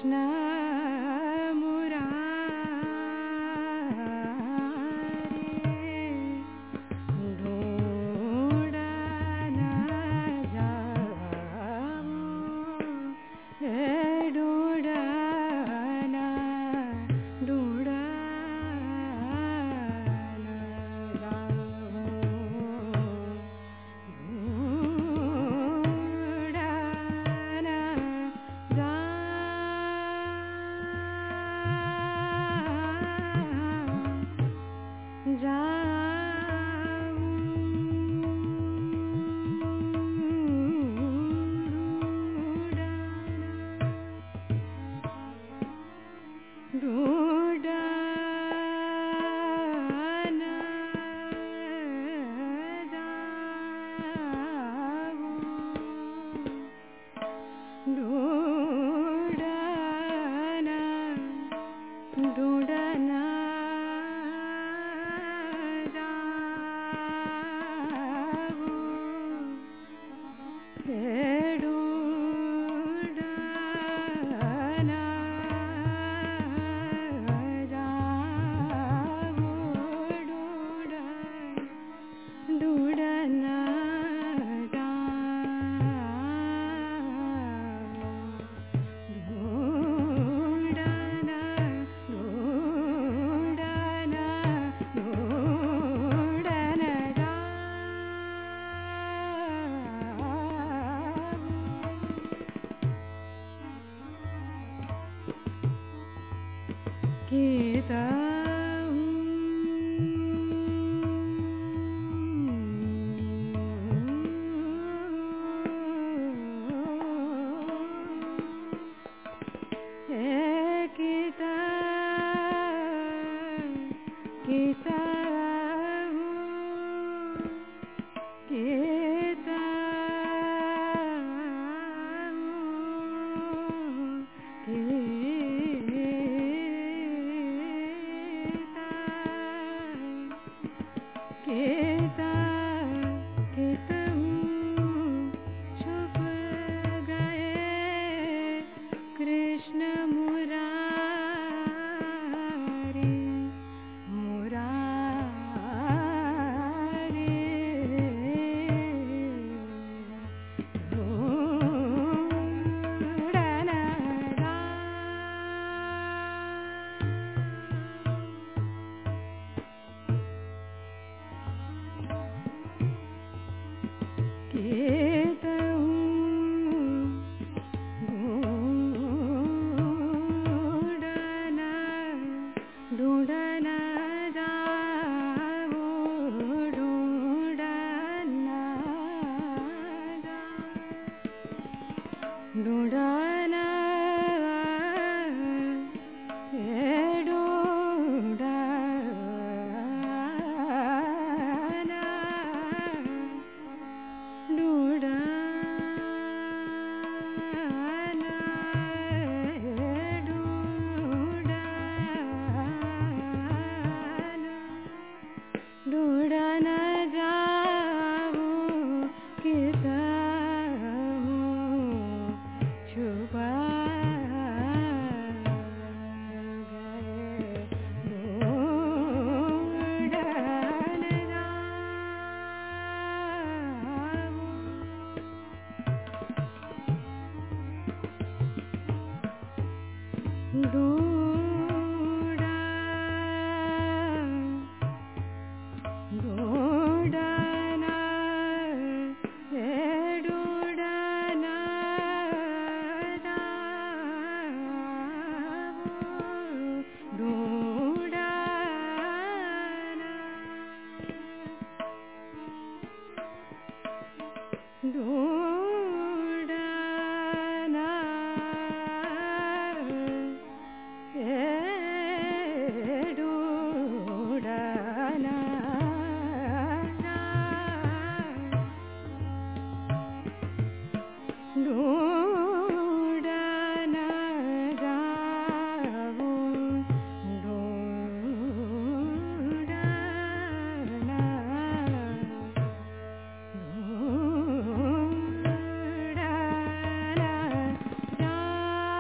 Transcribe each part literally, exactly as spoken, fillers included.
जा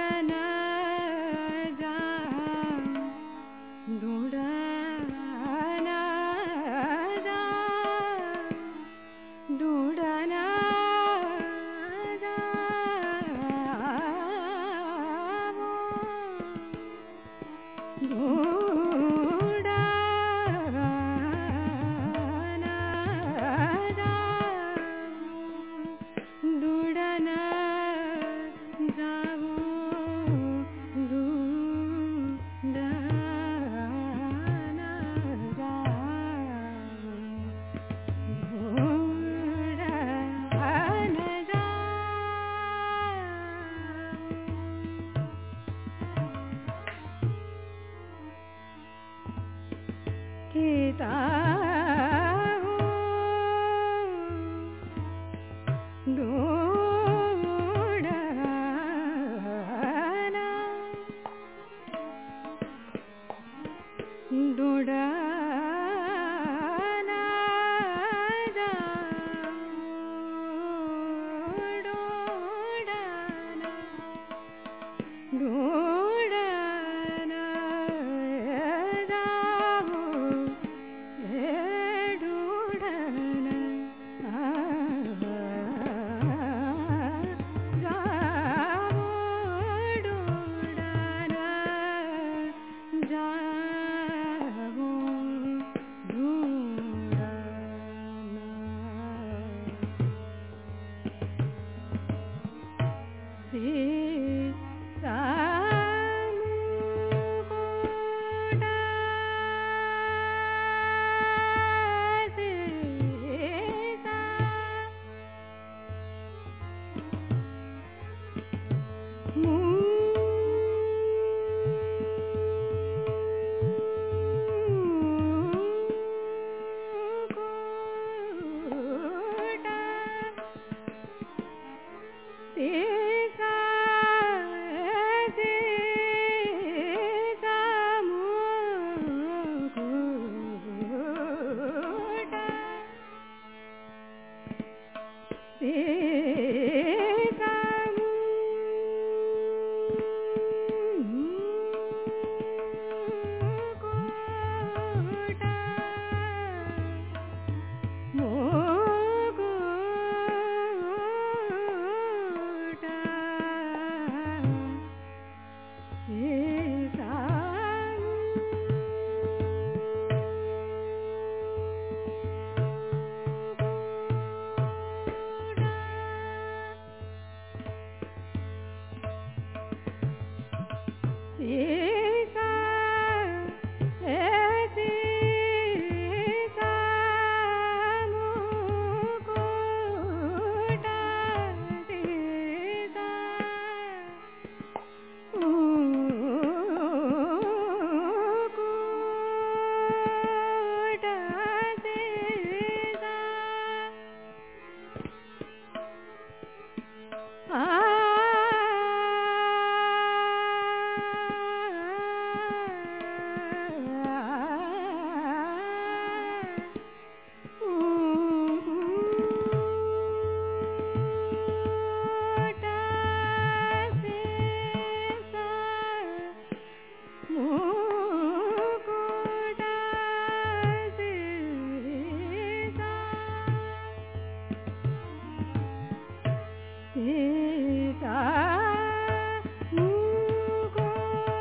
Sita Mugo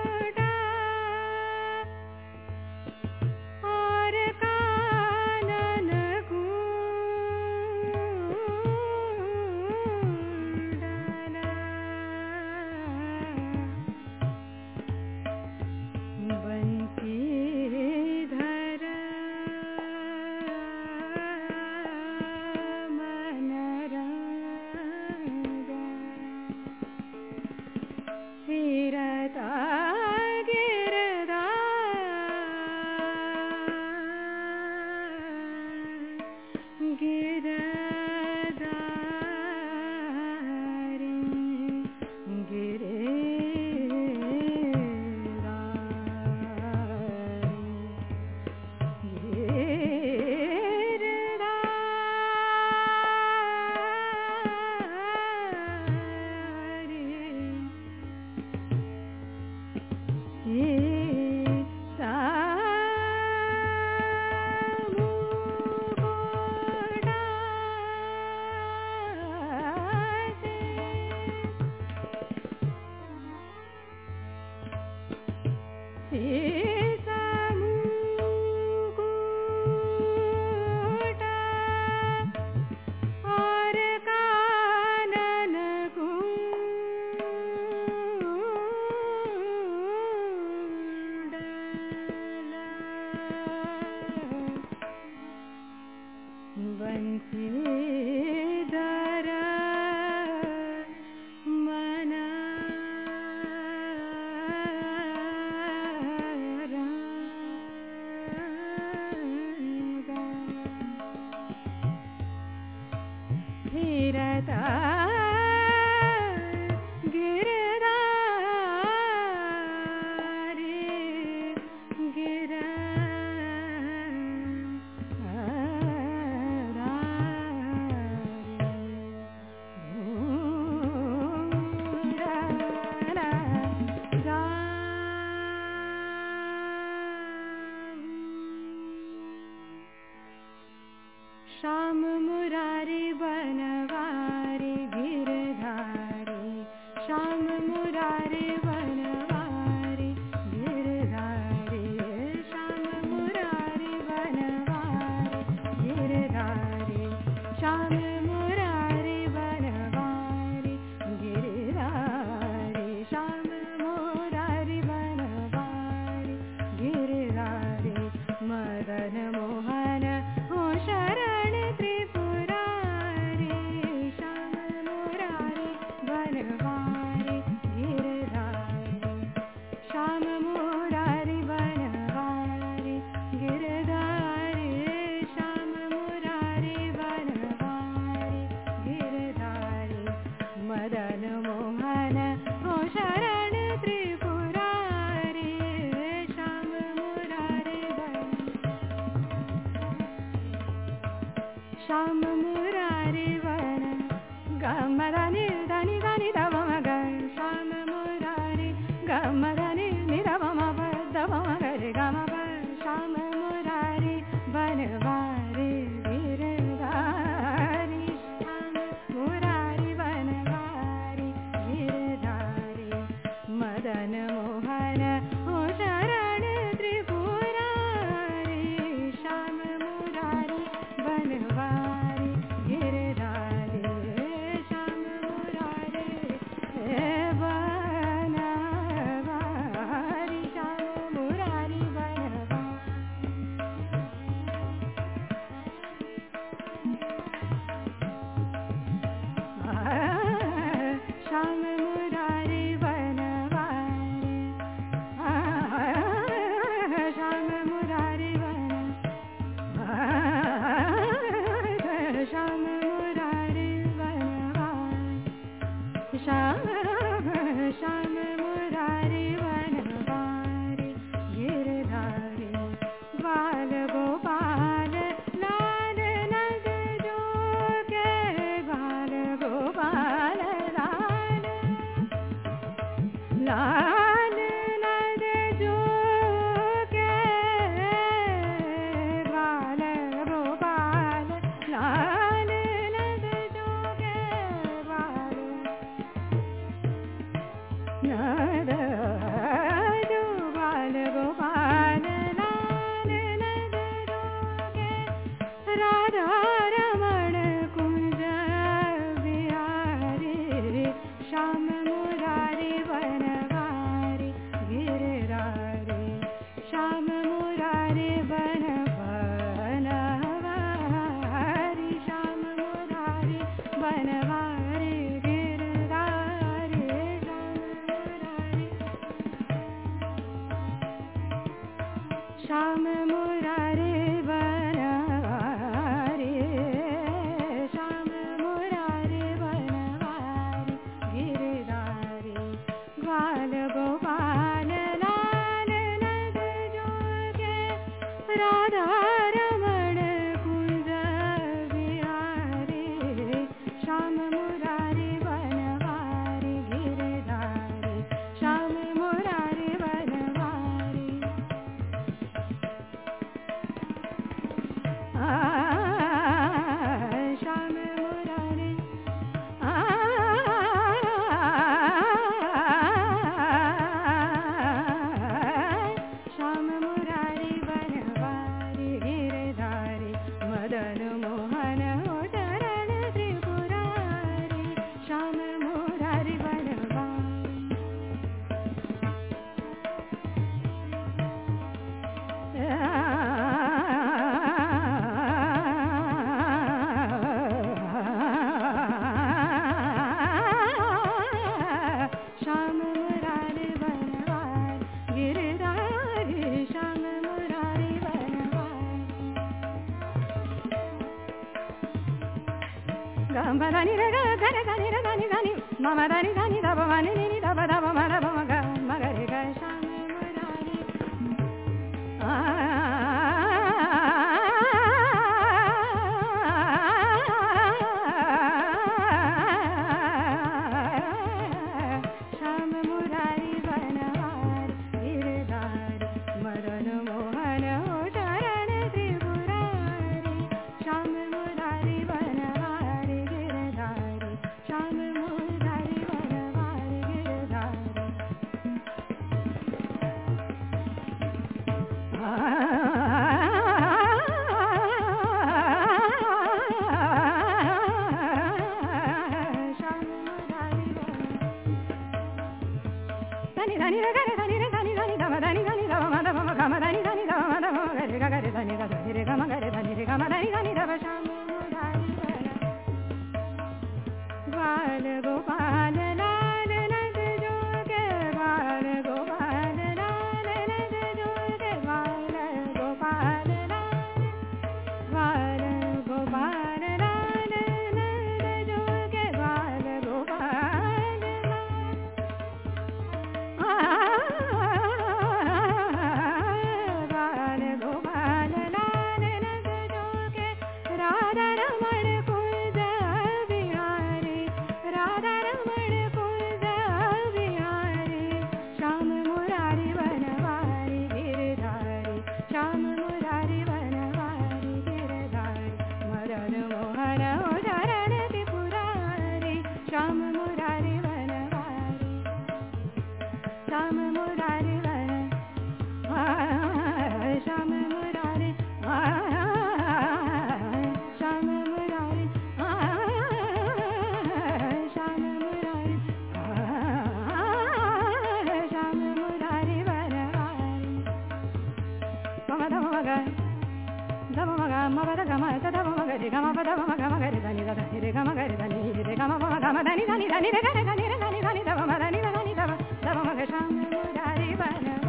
Shyam Murari Banwari Girdhari, Shyam Murari Banwari Girdhari, Shyam Murari Banwari Girdhari, Shyam Murari Banwari Girdhari, Shyam Murari Banwari Girdhari, Madan Mohan हो शरण त्रिपुरारी, श्याम मुरारी बनवारी गिरधारी, श्याम मुरारी बनवारी गिरधारी, श्याम मुरारी बनवारी गिरधारी, मदन मोहन हो शरण त्रिपुरारी, श्याम मुरारी बन श्याम मुरारी बन गमदानि दानि दानि दव मग, श्याम मुरारी गमदानि निदव मग दव मग रे गम प, श्याम मुरारी बनवारी गिरधारी, श्याम मुरारी बनवारी गिरधारी, मदन मोहन हो शरण त्रिपुरारी, श्याम मुरारी बनवारी गिरधारी, श्याम मुरारी बनवारी, श्याम मुरारी बनवारी, श्याम मुरारी बनवारी, श्याम मुरारी बन श्याम मुरारी बनवारी, श्याम श्याम मुरारी बनवारी गिरधारी, बाल गोपाल लाल नग जोगे, बाल गोपाल लाल लाल नग जोगे, बाल गोपाल लाल नग जोगे, बाल नद जो बाल गोपाल लाल नग जोगे, राधा रमण कुंज बिहारी, श्याम मुरारी बनवारी गिरधारी, श्याम मुरारी बन बनवारी, श्याम मुरारी बनवारी गिरधारी, श्याम मुरारी बनवारी, श्याम मुरारी बनवारी गिरधारी, ग्वाल गोपाल लाल नग जोगे, राधा रमण कुंज बिहारी, श्याम मुरारी बनवारी गिरधारी, श्याम मुरारी बनवारी, आ श्याम मुरारी आ gam pa da ni re ga ga re da ni re da ni da ni ma ma da ni da ni da ba ma ni ni da ba da ba ma da ba ma ga ma ga re ga sham murari sham murari banwar girdhar madan mohan charan tripurari sham murari banwar girdhar sham murari banwar girdhar Dani dani re ga dani re dani dani da ma dani dani da ma da ma ga ma dani dani da ma da ma ga re ga ga re dani da re ga ma ga re dani re ga ma dani dani da ba sham murari ग्वाल गोपाल लाल नंद जोगे ग्वाल गोपाल लाल नंद जोगे ग्वाल गोपाल लाल ग्वाल गोपाल लाल नंद जोगे ग्वाल गोपाल ग्वाल गोपाल लाल नंद जोगे राधा रमण कुंज बिहारी राधा रमण कुंज बिहारी श्याम मुरारी बनवारी गिरधारी श्याम मुरारी बनवारी गिरधारी मदन मोहन चरण त्रिपुरारी श्याम मुरारी बनवारी श्याम मुरारी बन श्याम मुरारी श्याम मुरारी श्याम मुरारी श्याम मुरारी बनवारी मम धम मग धम मग मम द गम द धम मग रे गम प धम मग मग रे धनि द रे गम ग रे धनि रे गम प गम धनि धनि धनि रे ग रे धनि रे धनि धनि धम धनि धनि धम धम मग श्याम मुरारी बनवारी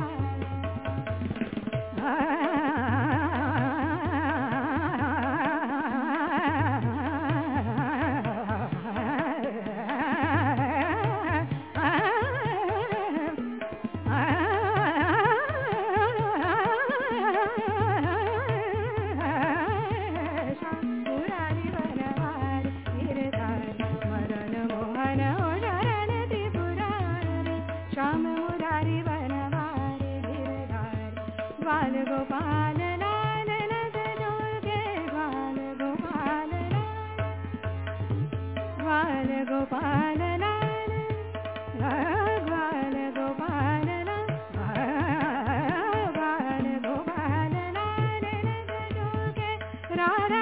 श्याम मुरारी बनवारी गिरधार ग्वाल गोपाल लाल नंद जोगे ग्वाल गोपाल लाल ग्वाल गोपाल लाल ग्वाल गोपाल लाल ग्वाल गोपाल लाल नंद जोगे राधा